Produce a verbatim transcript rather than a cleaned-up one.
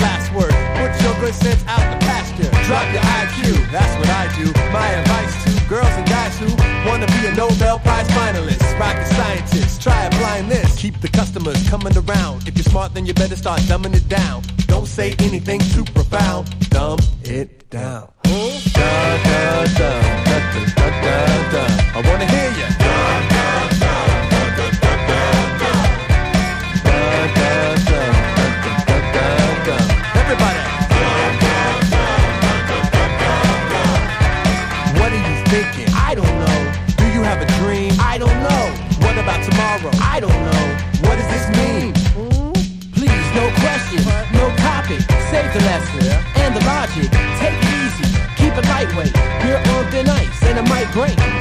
last word. Put your good sense out the pasture. Drop your I Q, that's what I do. My advice to girls and guys who wanna be a Nobel Prize finalist, rocket scientist, try applying this. Keep the customers coming around. If you're smart, then you better start dumbing it down. Don't say anything too profound. Dumb it down. Da, da, da, da, da, da, da. I wanna hear you. Da, da, da, da, da, da, da. Da, da, da, da, da, da, da. Everybody. Da, da, da, da, da, da, da. What are you thinking? I don't know. Do you have a dream? I don't know. What about tomorrow? I don't know. What does this mean? Please, no question, no topic. Save the lesson and the logic. Take it easy, keep it lightweight. You're on thin ice and it might break.